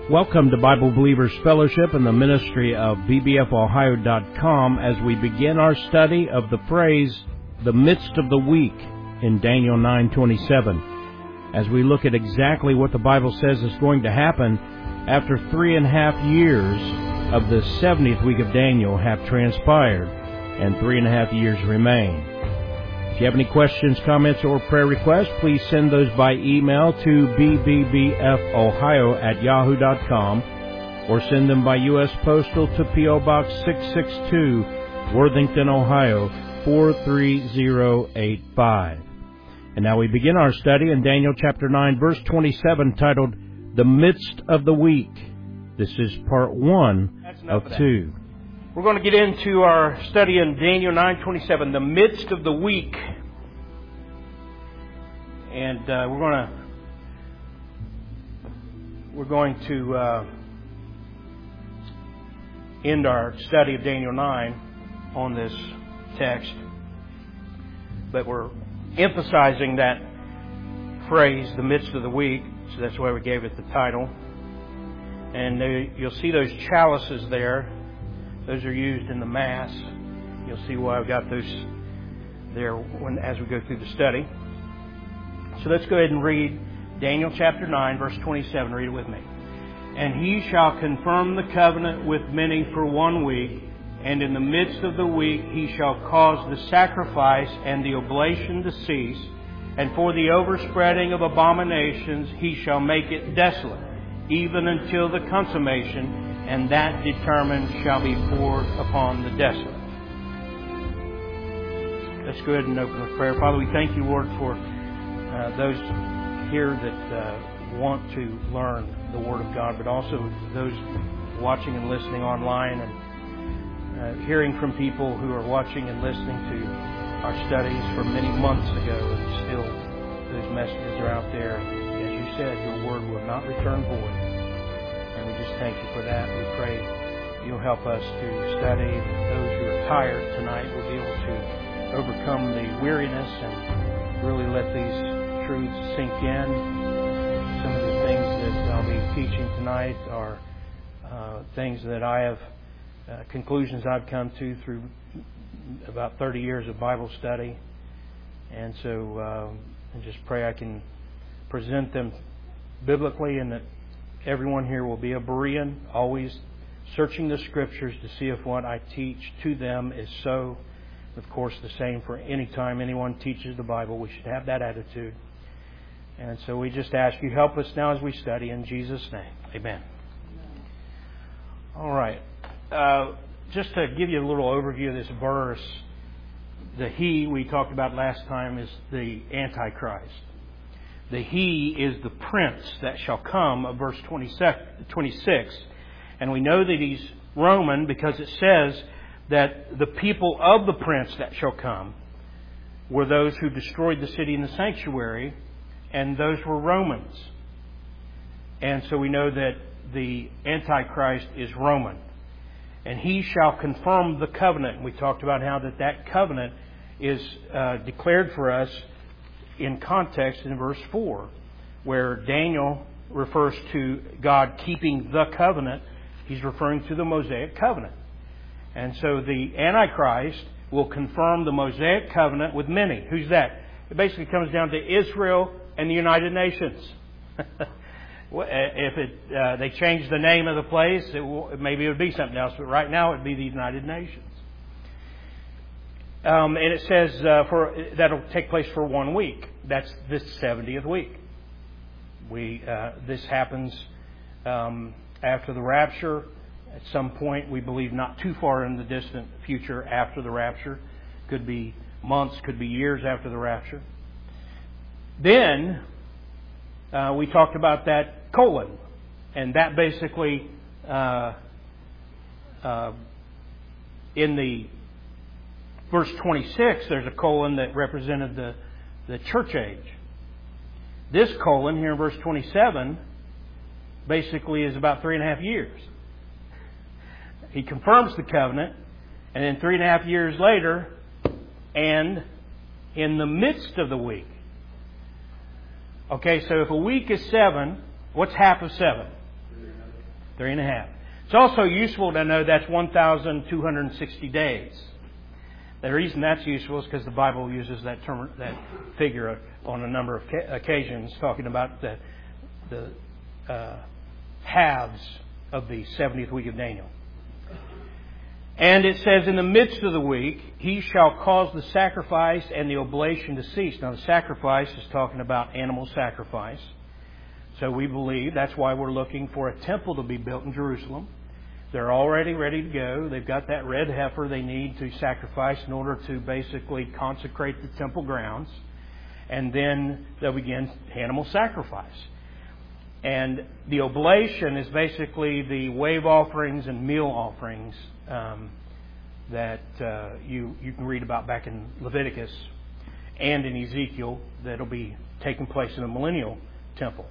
Welcome to Bible Believers Fellowship and the ministry of bbfohio.com as we begin our study of the phrase, the midst of the week, in Daniel 9:27, as we look at exactly what the Bible says is going to happen after 3.5 years of the 70th week of Daniel have transpired and 3.5 years remain. If you have any questions, comments, or prayer requests, please send those by email to bbbfohio@yahoo.com or send them by U.S. Postal to P.O. Box 662, Worthington, Ohio, 43085. And now we begin our study in Daniel chapter 9, verse 27, titled, The Midst of the Week. This is part 1 of 2. We're going to get into our study in Daniel 9:27, the midst of the week. And we're going to end our study of Daniel 9 on this text. But we're emphasizing that phrase, the midst of the week, so that's why we gave it the title. And you'll see those chalices there. Those are used in the Mass. You'll see why I've got those there as we go through the study. So let's go ahead and read Daniel chapter 9, verse 27. Read it with me. And he shall confirm the covenant with many for 1 week, and in the midst of the week he shall cause the sacrifice and the oblation to cease, and for the overspreading of abominations he shall make it desolate, even until the consummation, and that determined shall be poured upon the desolate. Let's go ahead and open with prayer. Father, we thank you, Lord, for those here that want to learn the Word of God, but also those watching and listening online and hearing from people who are watching and listening to our studies from many months ago, and still those messages are out there. As you said, your Word will not return void. We just thank you for that. We pray you'll help us to study. Those who are tired tonight will be able to overcome the weariness and really let these truths sink in. Some of the things that I'll be teaching tonight are things that I have, conclusions I've come to through about 30 years of Bible study. And so I just pray I can present them biblically, and that everyone here will be a Berean, always searching the Scriptures to see if what I teach to them is so. Of course, the same for any time anyone teaches the Bible. We should have that attitude. And so we just ask you, help us now as we study. In Jesus' name, amen. All right. Just to give you a little overview of this verse, the he we talked about last time is the Antichrist. The he is the prince that shall come, of verse 26. And we know that he's Roman because it says that the people of the prince that shall come were those who destroyed the city and the sanctuary, and those were Romans. And so we know that the Antichrist is Roman. And he shall confirm the covenant. We talked about how that covenant is declared for us in context in verse 4, where Daniel refers to God keeping the covenant. He's referring to the Mosaic covenant. And so the Antichrist will confirm the Mosaic covenant with many. Who's that? It basically comes down to Israel and the United Nations. If they change the name of the place, maybe it would be something else, but right now it would be the United Nations. And it says that'll take place for 1 week. That's this 70th week. This happens after the rapture. At some point, we believe not too far in the distant future after the rapture. Could be months, could be years after the rapture. Then we talked about that colon. And that basically, in the verse 26, there's a colon that represented the church age. This colon here in verse 27 basically is about 3.5 years. He confirms the covenant, and then 3.5 years later, and in the midst of the week. Okay, so if a week is 7, what's half of 7? 3.5. It's also useful to know that's 1,260 days. The reason that's useful is because the Bible uses that term, that figure on a number of occasions, talking about the halves of the 70th week of Daniel. And it says, in the midst of the week, he shall cause the sacrifice and the oblation to cease. Now, the sacrifice is talking about animal sacrifice. So we believe that's why we're looking for a temple to be built in Jerusalem. They're already ready to go. They've got that red heifer they need to sacrifice in order to basically consecrate the temple grounds. And then they'll begin animal sacrifice. And the oblation is basically the wave offerings and meal offerings that you can read about back in Leviticus and in Ezekiel that'll be taking place in the millennial temple.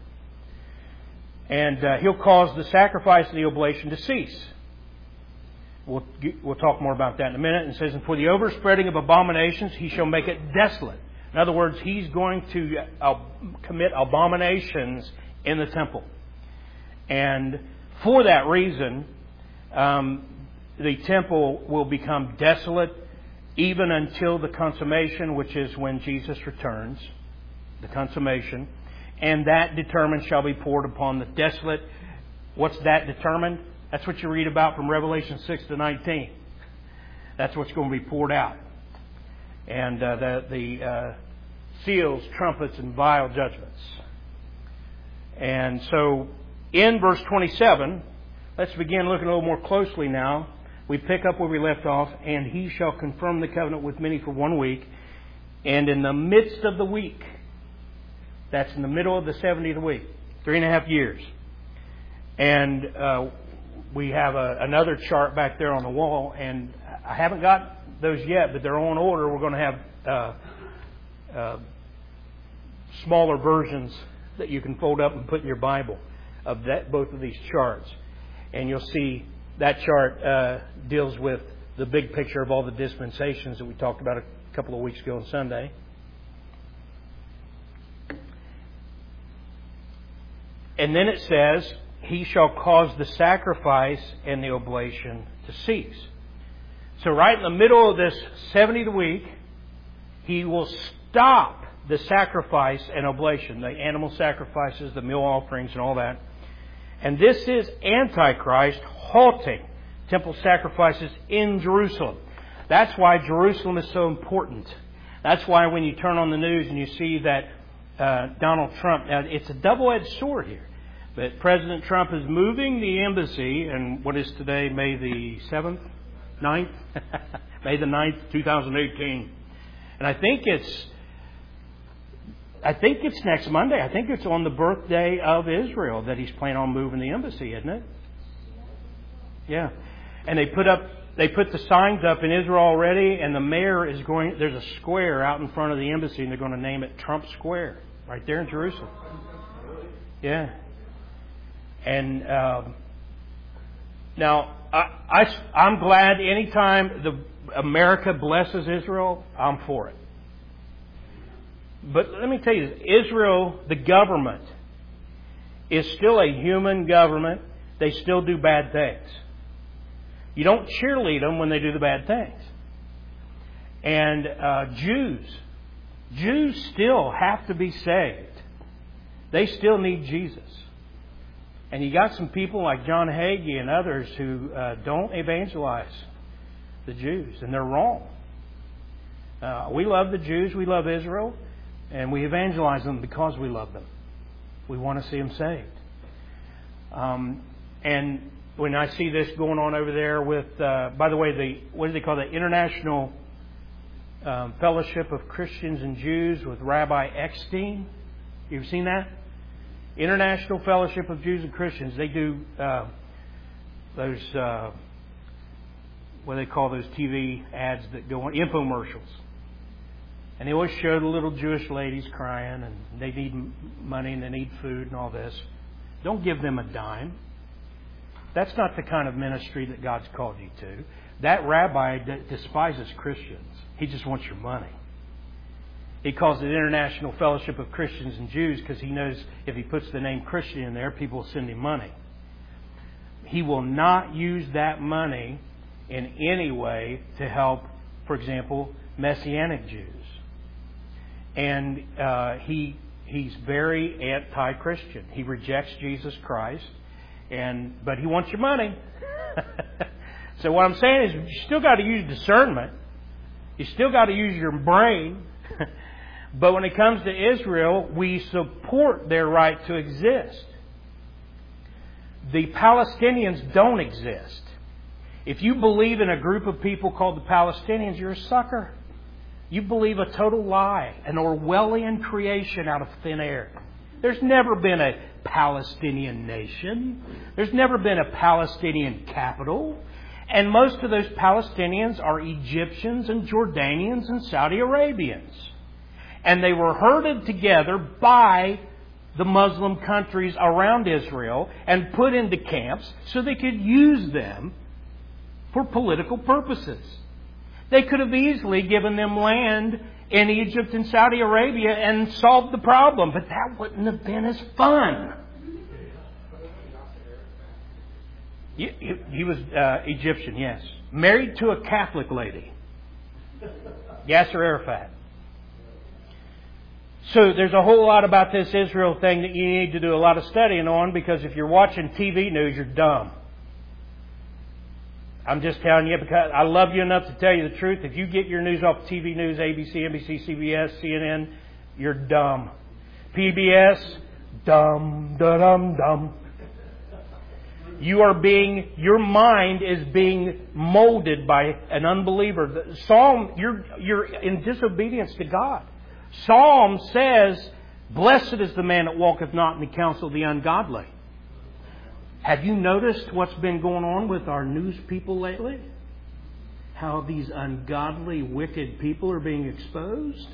And he'll cause the sacrifice and the oblation to cease. We'll talk more about that in a minute. And it says, and for the overspreading of abominations, he shall make it desolate. In other words, he's going to commit abominations in the temple. And for that reason, the temple will become desolate even until the consummation, which is when Jesus returns, the consummation. And that determined shall be poured upon the desolate. What's that determined? That's what you read about from Revelation 6 to 19. That's what's going to be poured out. And the seals, trumpets, and vial judgments. And so in verse 27, let's begin looking a little more closely now. We pick up where we left off. And he shall confirm the covenant with many for 1 week. And in the midst of the week, that's in the middle of the 70th week, 3.5 years. And we have another chart back there on the wall. And I haven't got those yet, but they're on order. We're going to have smaller versions that you can fold up and put in your Bible of both of these charts. And you'll see that chart deals with the big picture of all the dispensations that we talked about a couple of weeks ago on Sunday. And then it says, he shall cause the sacrifice and the oblation to cease. So right in the middle of this 70th week, he will stop the sacrifice and oblation, the animal sacrifices, the meal offerings, and all that. And this is Antichrist halting temple sacrifices in Jerusalem. That's why Jerusalem is so important. That's why when you turn on the news and you see that Donald Trump, now it's a double-edged sword here, but President Trump is moving the embassy, and what is today, May the 7th? 9th? May the 9th, 2018. And I think it's next Monday. I think it's on the birthday of Israel that he's planning on moving the embassy, isn't it? Yeah. And they put the signs up in Israel already, and the mayor is going, there's a square out in front of the embassy, and they're going to name it Trump Square, right there in Jerusalem. Yeah. And now, I'm glad anytime America blesses Israel, I'm for it. But let me tell you, Israel, the government, is still a human government. They still do bad things. You don't cheerlead them when they do the bad things. And Jews still have to be saved. They still need Jesus. And you got some people like John Hagee and others who don't evangelize the Jews, and they're wrong. We love the Jews, we love Israel, and we evangelize them because we love them. We want to see them saved. And when I see this going on over there with, by the way, what do they call the International Fellowship of Christians and Jews with Rabbi Eckstein? You've seen that? International Fellowship of Jews and Christians. They do those, what do they call those TV ads that go on, infomercials. And they always show the little Jewish ladies crying, and they need money and they need food and all this. Don't give them a dime. That's not the kind of ministry that God's called you to. That rabbi despises Christians. He just wants your money. He calls it International Fellowship of Christians and Jews because he knows if he puts the name Christian in there, people will send him money. He will not use that money in any way to help, for example, Messianic Jews. And he's very anti-Christian. He rejects Jesus Christ, but he wants your money. So what I'm saying is, you still got to use discernment. You still got to use your brain. But when it comes to Israel, we support their right to exist. The Palestinians don't exist. If you believe in a group of people called the Palestinians, you're a sucker. You believe a total lie, an Orwellian creation out of thin air. There's never been a Palestinian nation. There's never been a Palestinian capital. And most of those Palestinians are Egyptians and Jordanians and Saudi Arabians. And they were herded together by the Muslim countries around Israel and put into camps so they could use them for political purposes. They could have easily given them land in Egypt and Saudi Arabia and solved the problem, but that wouldn't have been as fun. He was Egyptian, yes. Married to a Catholic lady. Yasser Arafat. So there's a whole lot about this Israel thing that you need to do a lot of studying on, because if you're watching TV news, you're dumb. I'm just telling you, because I love you enough to tell you the truth. If you get your news off TV news, ABC, NBC, CBS, CNN, you're dumb. PBS, dumb, da-dum, dumb. Your mind is being molded by an unbeliever. You're in disobedience to God. Psalm says, "Blessed is the man that walketh not in the counsel of the ungodly." Have you noticed what's been going on with our news people lately? How these ungodly, wicked people are being exposed?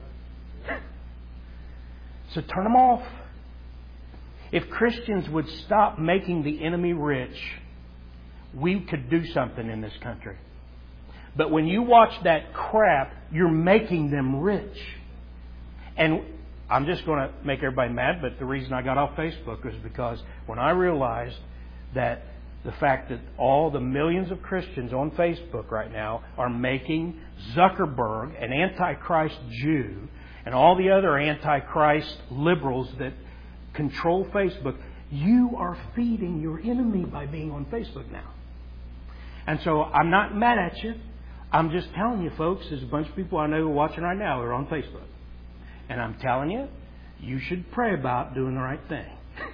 So turn them off. If Christians would stop making the enemy rich, we could do something in this country. But when you watch that crap, you're making them rich. And I'm just going to make everybody mad, but the reason I got off Facebook was because when I realized that the fact that all the millions of Christians on Facebook right now are making Zuckerberg an Antichrist Jew and all the other Antichrist liberals that control Facebook, you are feeding your enemy by being on Facebook now. And so I'm not mad at you. I'm just telling you, folks, there's a bunch of people I know who are watching right now who are on Facebook. And I'm telling you, you should pray about doing the right thing.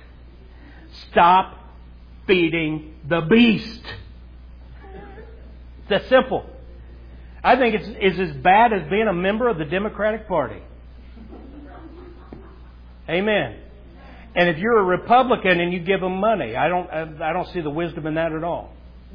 Stop feeding the beast. It's that simple. I think it's as bad as being a member of the Democratic Party. Amen. And if you're a Republican and you give them money, I don't see the wisdom in that at all.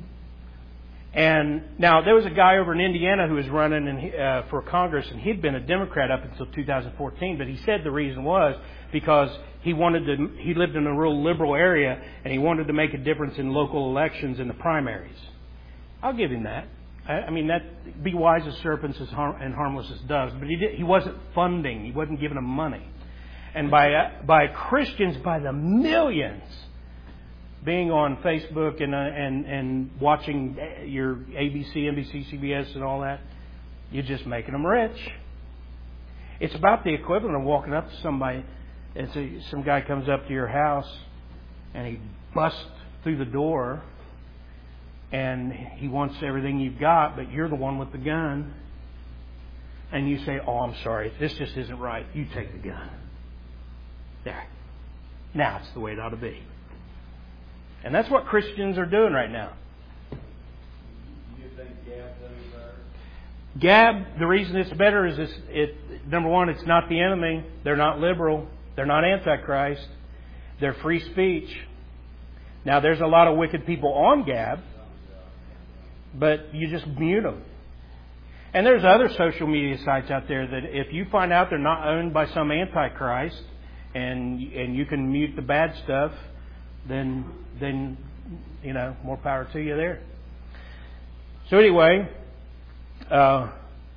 And now there was a guy over in Indiana who was running for Congress, and he'd been a Democrat up until 2014. But he said the reason was because he lived in a real liberal area, and he wanted to make a difference in local elections in the primaries. I'll give him that. I mean, that be wise as serpents and harmless as doves. But he wasn't funding. He wasn't giving them money. And by Christians by the millions being on Facebook and watching your ABC, NBC, CBS and all that, you're just making them rich. It's about the equivalent of walking up to somebody and some guy comes up to your house and he busts through the door and he wants everything you've got, but you're the one with the gun. And you say, "Oh, I'm sorry, this just isn't right. You take the gun." There. Now it's the way it ought to be. And that's what Christians are doing right now. You think Gab does better? Gab, the reason it's better is number one, it's not the enemy. They're not liberal. They're not Antichrist. They're free speech. Now, there's a lot of wicked people on Gab, but you just mute them. And there's other social media sites out there that if you find out they're not owned by some Antichrist and you can mute the bad stuff, then more power to you there. So anyway,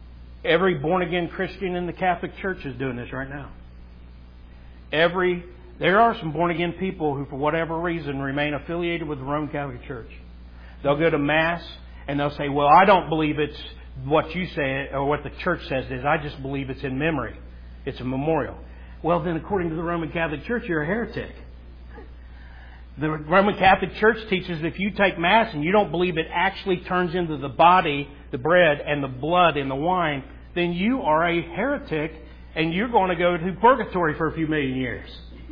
every born-again Christian in the Catholic Church is doing this right now. Every There are some born-again people who, for whatever reason, remain affiliated with the Roman Catholic Church. They'll go to Mass and they'll say, well, I don't believe it's what you say or what the church says it is. I just believe it's in memory. It's a memorial. Well, then, according to the Roman Catholic Church, you're a heretic. The Roman Catholic Church teaches that if you take Mass and you don't believe it actually turns into the body, the bread, and the blood in the wine, then you are a heretic and you're going to go to purgatory for a few million years.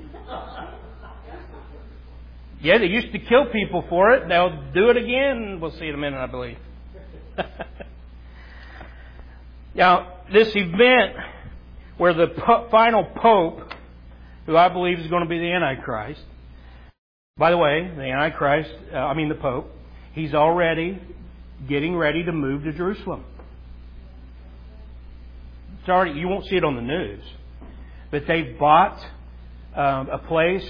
Yeah, they used to kill people for it. They'll do it again. We'll see in a minute, I believe. Now, this event where the final Pope, who I believe is going to be the Antichrist. By the way, the Pope, he's already getting ready to move to Jerusalem. You won't see it on the news, but they've bought a place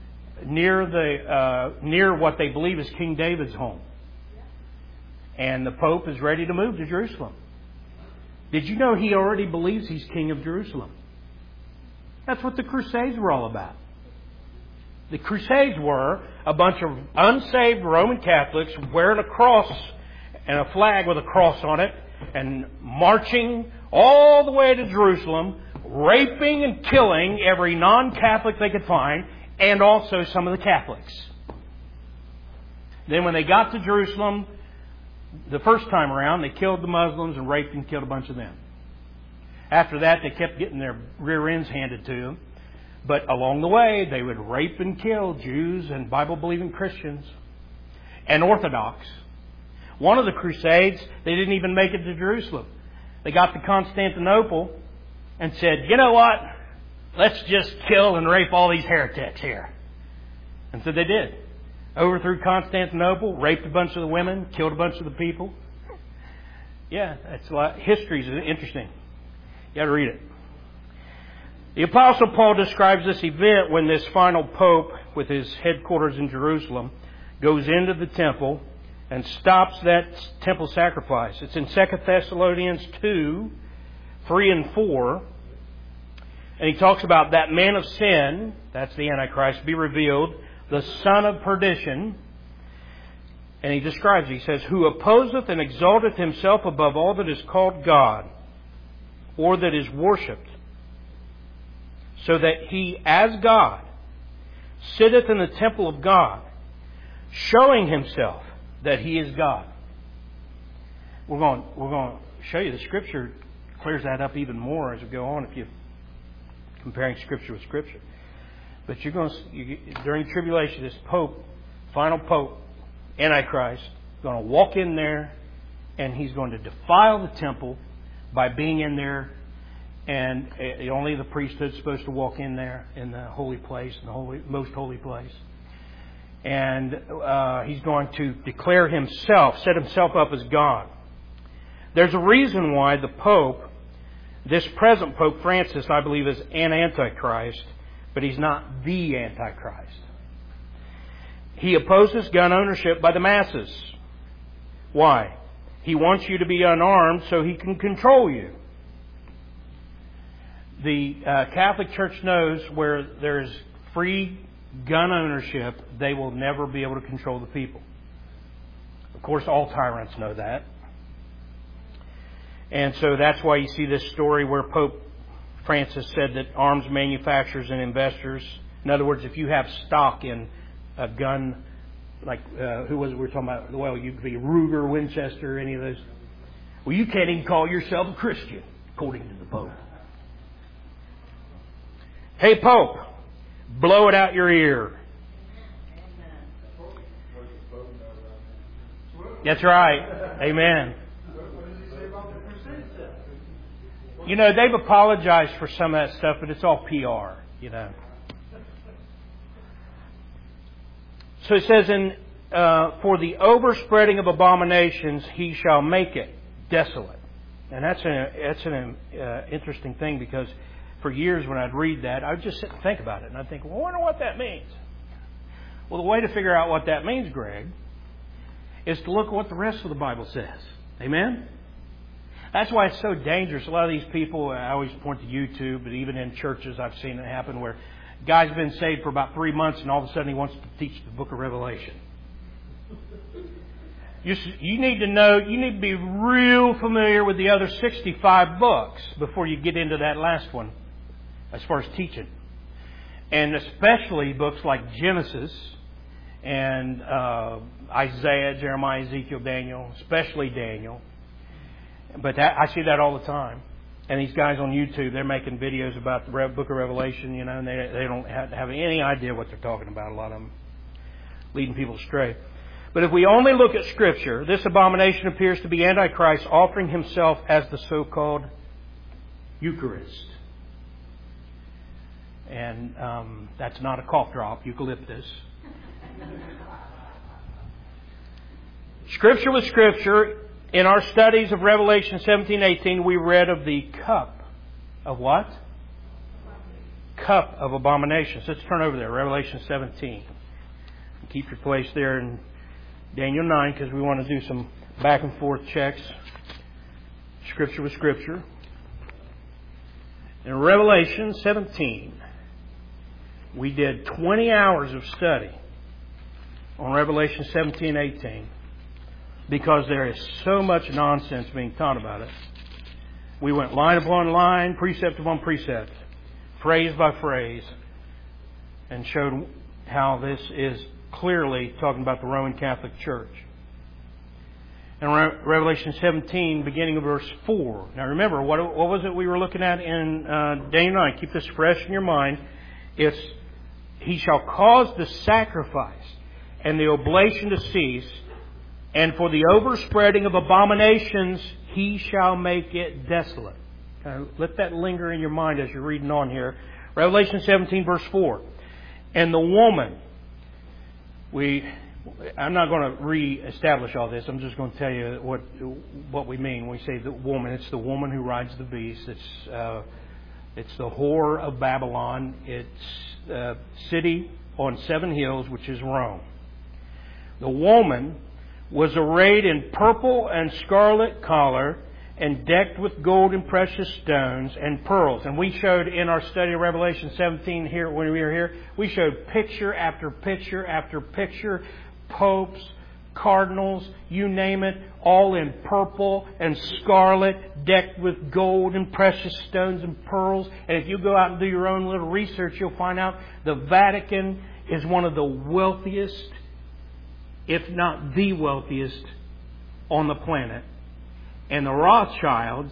near what they believe is King David's home. And the Pope is ready to move to Jerusalem. Did you know he already believes he's King of Jerusalem? That's what the Crusades were all about. The Crusades were a bunch of unsaved Roman Catholics wearing a cross and a flag with a cross on it and marching all the way to Jerusalem, raping and killing every non-Catholic they could find, and also some of the Catholics. Then when they got to Jerusalem, the first time around, they killed the Muslims and raped and killed a bunch of them. After that, they kept getting their rear ends handed to them. But along the way, they would rape and kill Jews and Bible-believing Christians and Orthodox. One of the Crusades, they didn't even make it to Jerusalem. They got to Constantinople and said, you know what? Let's just kill and rape all these heretics here. And so they did. Overthrew Constantinople, raped a bunch of the women, killed a bunch of the people. Yeah, that's a lot. History's interesting. You got to read it. The Apostle Paul describes this event when this final Pope, with his headquarters in Jerusalem, goes into the temple and stops that temple sacrifice. It's in 2 Thessalonians 2, 3 and 4. And he talks about that man of sin, that's the Antichrist, be revealed, the son of perdition. And he describes it. He says, who opposeth and exalteth himself above all that is called God, or that is worshipped, so that he, as God, sitteth in the temple of God, showing himself that he is God. We're going to show you the Scripture clears that up even more as we go on if you're comparing Scripture with Scripture. But during tribulation, this Pope, final Pope, Antichrist, is going to walk in there and he's going to defile the temple by being in there. And only the priesthood's supposed to walk in there in the holy place, in the most holy place. And he's going to declare himself, set himself up as God. There's a reason why the Pope, this present Pope Francis, I believe, is an Antichrist, but he's not the Antichrist. He opposes gun ownership by the masses. Why? He wants you to be unarmed so he can control you. The Catholic Church knows where there's free gun ownership, they will never be able to control the people. Of course, all tyrants know that. And so that's why you see this story where Pope Francis said that arms manufacturers and investors, in other words, if you have stock in a gun, like, who was it we were talking about? Well, you could be Ruger, Winchester, any of those. Well, you can't even call yourself a Christian, according to the Pope. Hey, Pope, blow it out your ear. That's right. Amen. You know, they've apologized for some of that stuff, but it's all PR, you know. So it says, for the overspreading of abominations, he shall make it desolate. And that's an interesting thing, because for years when I'd read that, I'd just sit and think about it. And I'd think, well, I wonder what that means. Well, the way to figure out what that means, Greg, is to look at what the rest of the Bible says. Amen? That's why it's so dangerous. A lot of these people, I always point to YouTube, but even in churches I've seen it happen where Guy's been saved for about 3 months, and all of a sudden he wants to teach the book of Revelation. You need to know, you need to be real familiar with the other 65 books before you get into that last one as far as teaching. And especially books like Genesis and Isaiah, Jeremiah, Ezekiel, Daniel, especially Daniel. But I see that all the time. And these guys on YouTube, they're making videos about the book of Revelation, and they don't have any idea what they're talking about, a lot of them, leading people astray. But if we only look at Scripture, this abomination appears to be Antichrist offering himself as the so-called Eucharist. And that's not a cough drop, eucalyptus. Scripture with Scripture. In our studies of Revelation 17:18, we read of the cup of what? Cup of abominations. Let's turn over there, Revelation 17. Keep your place there in Daniel 9, because we want to do some back and forth checks. Scripture with Scripture. In Revelation 17, we did 20 hours of study on Revelation 17:18. Because there is so much nonsense being taught about it. We went line upon line, precept upon precept, phrase by phrase, and showed how this is clearly talking about the Roman Catholic Church. In Revelation 17, beginning of verse 4. Now remember, what was it we were looking at in Daniel 9? Keep this fresh in your mind. It's, he shall cause the sacrifice and the oblation to cease, and for the overspreading of abominations, he shall make it desolate. Let that linger in your mind as you're reading on here. Revelation 17, verse 4. And the woman, I'm not going to re-establish all this. I'm just going to tell you what we mean when we say the woman. It's the woman who rides the beast. It's the whore of Babylon. It's a city on 7 hills, which is Rome. The woman was arrayed in purple and scarlet collar and decked with gold and precious stones and pearls. And we showed in our study of Revelation 17 here, when we were here, we showed picture after picture after picture, popes, cardinals, you name it, all in purple and scarlet, decked with gold and precious stones and pearls. And if you go out and do your own little research, you'll find out the Vatican is one of the wealthiest, if not the wealthiest, on the planet. And the Rothschilds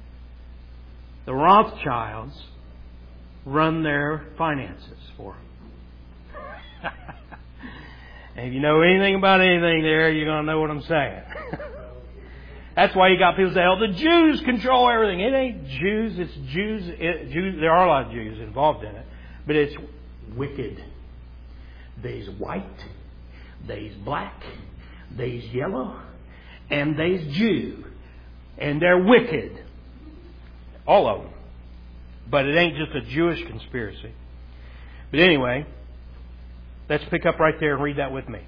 run their finances for them. And if you know anything about anything there, you're going to know what I'm saying. That's why you got people say, oh, the Jews control everything. It ain't Jews, it's Jews. There are a lot of Jews involved in it. But it's wicked. There's white. There's black, there's yellow, and there's Jew. And they're wicked. All of them. But it ain't just a Jewish conspiracy. But let's pick up right there and read that with me.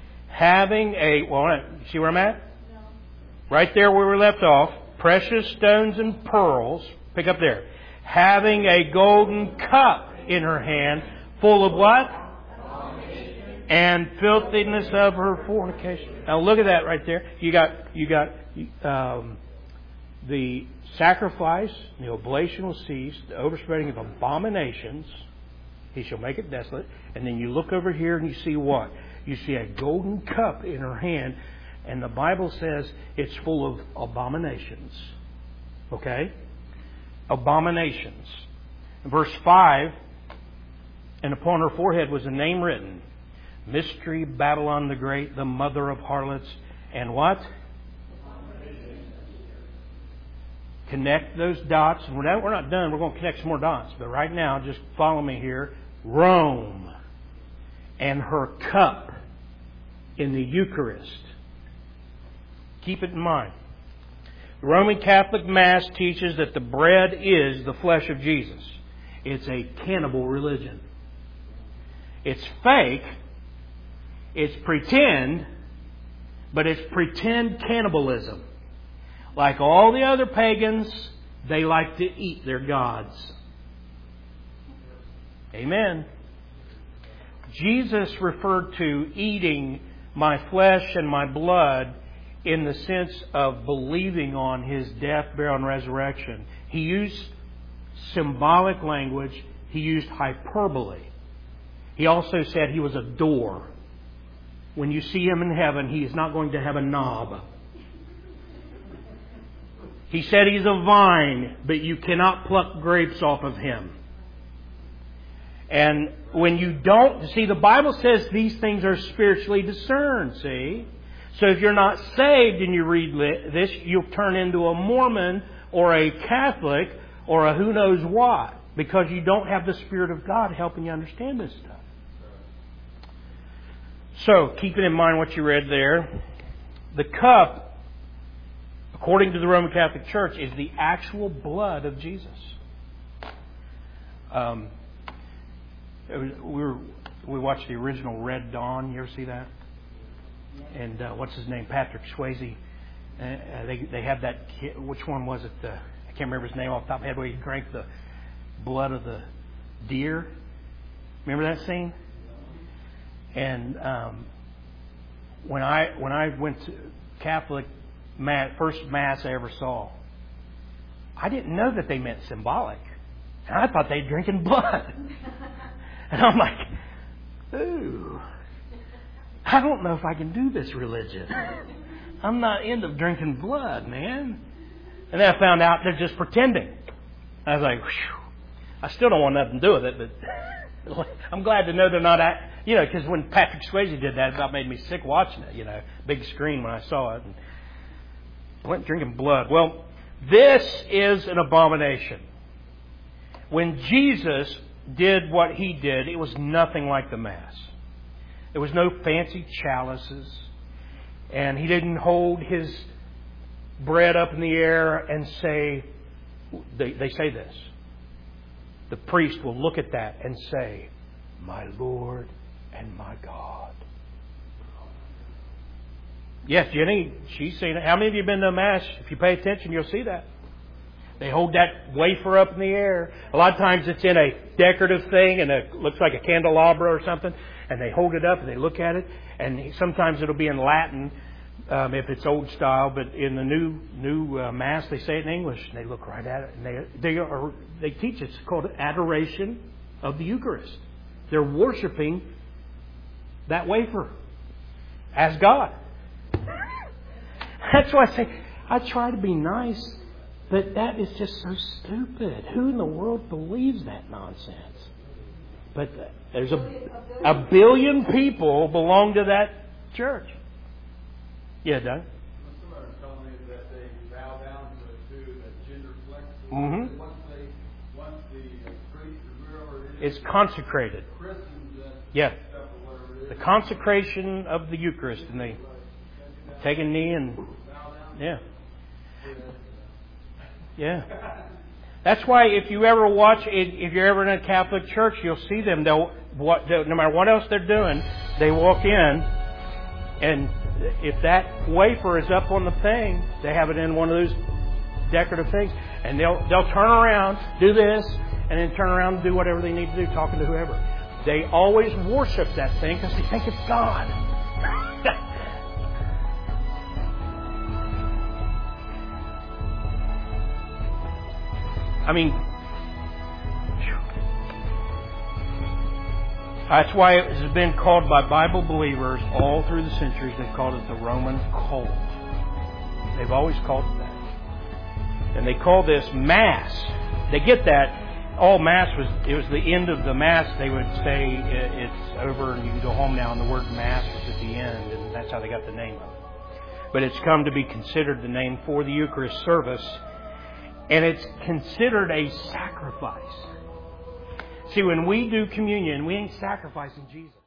See where I'm at? No. Right there where we left off. Precious stones and pearls. Pick up there. Having a golden cup in her hand, full of what? And filthiness of her fornication. Now look at that right there. You got the sacrifice, the oblation will cease, the overspreading of abominations, he shall make it desolate. And then you look over here and you see what? You see a golden cup in her hand, and the Bible says it's full of abominations. Okay? Abominations. In verse 5, and upon her forehead was a name written, Mystery Babylon the Great, the mother of harlots, and what? Connect those dots. And we're not done. We're going to connect some more dots. But right now, just follow me here. Rome and her cup in the Eucharist. Keep it in mind. The Roman Catholic Mass teaches that the bread is the flesh of Jesus. It's a cannibal religion. It's fake. It's pretend, but it's pretend cannibalism. Like all the other pagans, they like to eat their gods. Amen. Jesus referred to eating my flesh and my blood in the sense of believing on His death, burial, and resurrection. He used symbolic language. He used hyperbole. He also said He was a door. When you see Him in heaven, He is not going to have a knob. He said He's a vine, but you cannot pluck grapes off of Him. And when you don't, see, the Bible says these things are spiritually discerned, see? So if you're not saved and you read this, you'll turn into a Mormon or a Catholic or a who knows what, because you don't have the Spirit of God helping you understand this stuff. So, keeping in mind what you read there, the cup, according to the Roman Catholic Church, is the actual blood of Jesus. We watched the original Red Dawn. You ever see that? And what's his name? Patrick Swayze. They have that kid. Which one was it? I can't remember his name off the top of my head. Where he drank the blood of the deer. Remember that scene? And when I went to Catholic first Mass I ever saw, I didn't know that they meant symbolic. And I thought they were drinking blood. And I'm like, ooh, I don't know if I can do this religion. I'm not into drinking blood, man. And then I found out they're just pretending. I was like, whew. I still don't want nothing to do with it, but I'm glad to know they're not because when Patrick Swayze did that, it about made me sick watching it, big screen when I saw it. And drinking blood. Well, this is an abomination. When Jesus did what He did, it was nothing like the Mass. There was no fancy chalices. And He didn't hold His bread up in the air and say, they say this. The priest will look at that and say, my Lord and my God. Yes, Jenny, she's seen it. How many of you have been to a Mass? If you pay attention, you'll see that. They hold that wafer up in the air. A lot of times it's in a decorative thing and it looks like a candelabra or something. And they hold it up and they look at it. And sometimes it'll be in Latin if it's old style. But in the new Mass, they say it in English. And they look right at it. And they teach it. It's called adoration of the Eucharist. They're worshiping that wafer as God. That's why I say I try to be nice. But that is just so stupid. Who in the world believes that nonsense? But there's a billion people belong to that church. Yeah, Doug? Somebody told me that they bow down to the gender flex. Mm-hmm. Once the priest or whoever it It's consecrated. Christians Yeah. stuff or whatever it is. The consecration of the Eucharist. And they take a knee and... Yeah. Yeah. That's why if you ever watch, if you're ever in a Catholic church, you'll see them. No matter what else they're doing, they walk in, and if that wafer is up on the thing, they have it in one of those decorative things, and they'll turn around, do this, and then turn around and do whatever they need to do, talking to whoever. They always worship that thing because they think it's God. I mean, that's why it has been called by Bible believers all through the centuries. They've called it the Roman cult. They've always called it that. And they call this Mass. They get that all Mass was the end of the Mass. They would say it's over and you can go home now, and the word Mass was at the end, and that's how they got the name of it. But it's come to be considered the name for the Eucharist service. And it's considered a sacrifice. See, when we do communion, we ain't sacrificing Jesus.